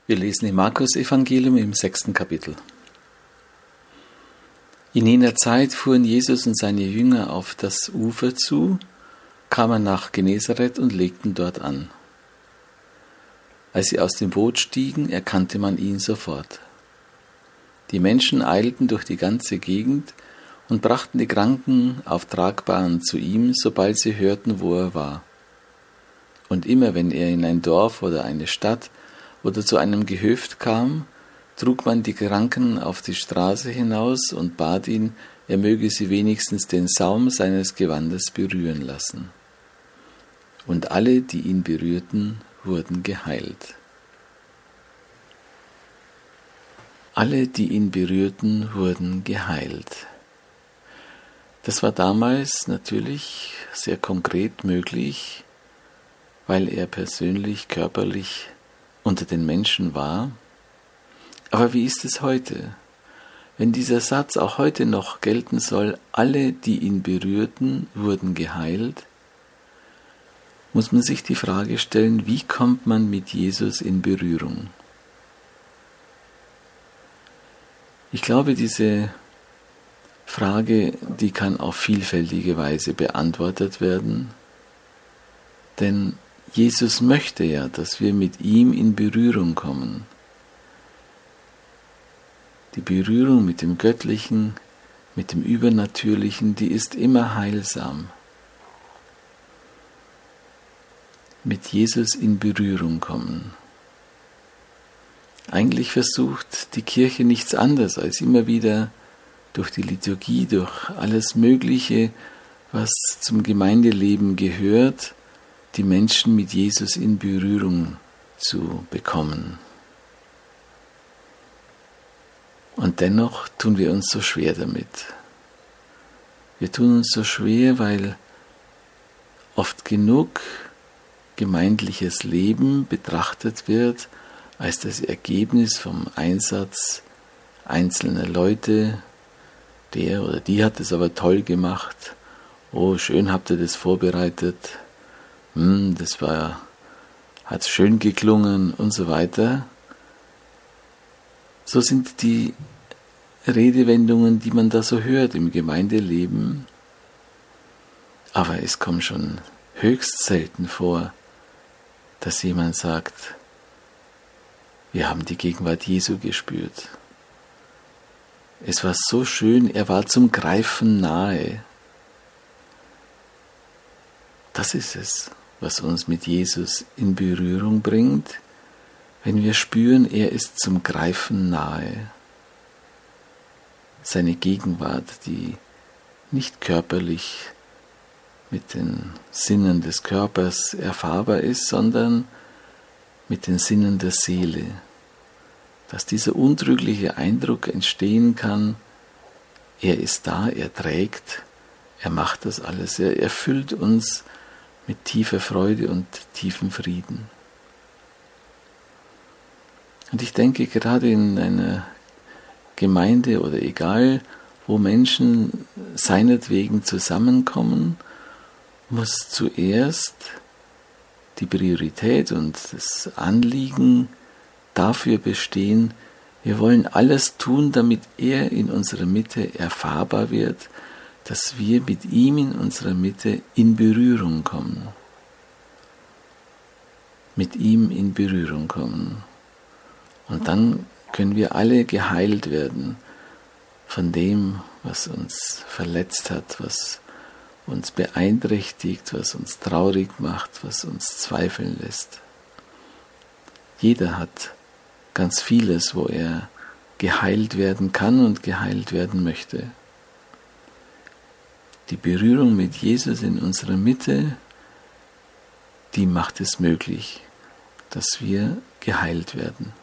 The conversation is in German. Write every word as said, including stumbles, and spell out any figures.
Wir lesen im Markus-Evangelium im sechsten Kapitel. In jener Zeit fuhren Jesus und seine Jünger auf das Ufer zu, kamen nach Genezareth und legten dort an. Als sie aus dem Boot stiegen, erkannte man ihn sofort. Die Menschen eilten durch die ganze Gegend und brachten die Kranken auf Tragbahnen zu ihm, sobald sie hörten, wo er war. Und immer wenn er in ein Dorf oder eine Stadt oder zu einem Gehöft kam, trug man die Kranken auf die Straße hinaus und bat ihn, er möge sie wenigstens den Saum seines Gewandes berühren lassen. Und alle, die ihn berührten, wurden geheilt. Alle, die ihn berührten, wurden geheilt. Das war damals natürlich sehr konkret möglich, weil er persönlich, körperlich unter den Menschen war. Aber wie ist es heute? Wenn dieser Satz auch heute noch gelten soll, alle, die ihn berührten, wurden geheilt, muss man sich die Frage stellen, wie kommt man mit Jesus in Berührung? Ich glaube, diese Frage, die kann auf vielfältige Weise beantwortet werden, denn Jesus möchte ja, dass wir mit ihm in Berührung kommen. Die Berührung mit dem Göttlichen, mit dem Übernatürlichen, die ist immer heilsam. Mit Jesus in Berührung kommen. Eigentlich versucht die Kirche nichts anderes, als immer wieder durch die Liturgie, durch alles Mögliche, was zum Gemeindeleben gehört, die Menschen mit Jesus in Berührung zu bekommen. Und dennoch tun wir uns so schwer damit. Wir tun uns so schwer, weil oft genug gemeindliches Leben betrachtet wird als das Ergebnis vom Einsatz einzelner Leute. Der oder die hat es aber toll gemacht. Oh, schön habt ihr das vorbereitet. Hm, das war, hat schön geklungen und so weiter. So sind die Redewendungen, die man da so hört im Gemeindeleben. Aber es kommt schon höchst selten vor, dass jemand sagt, wir haben die Gegenwart Jesu gespürt. Es war so schön, er war zum Greifen nahe. Das ist es, was uns mit Jesus in Berührung bringt, wenn wir spüren, er ist zum Greifen nahe. Seine Gegenwart, die nicht körperlich mit den Sinnen des Körpers erfahrbar ist, sondern mit den Sinnen der Seele. Dass dieser untrügliche Eindruck entstehen kann, er ist da, er trägt, er macht das alles, er erfüllt uns mit tiefer Freude und tiefem Frieden. Und ich denke, gerade in einer Gemeinde oder egal, wo Menschen seinetwegen zusammenkommen, muss zuerst die Priorität und das Anliegen dafür bestehen, wir wollen alles tun, damit er in unserer Mitte erfahrbar wird, dass wir mit ihm in unserer Mitte in Berührung kommen. Mit ihm in Berührung kommen. Und dann können wir alle geheilt werden von dem, was uns verletzt hat, was uns beeinträchtigt, was uns traurig macht, was uns zweifeln lässt. Jeder hat ganz vieles, wo er geheilt werden kann und geheilt werden möchte. Die Berührung mit Jesus in unserer Mitte, die macht es möglich, dass wir geheilt werden.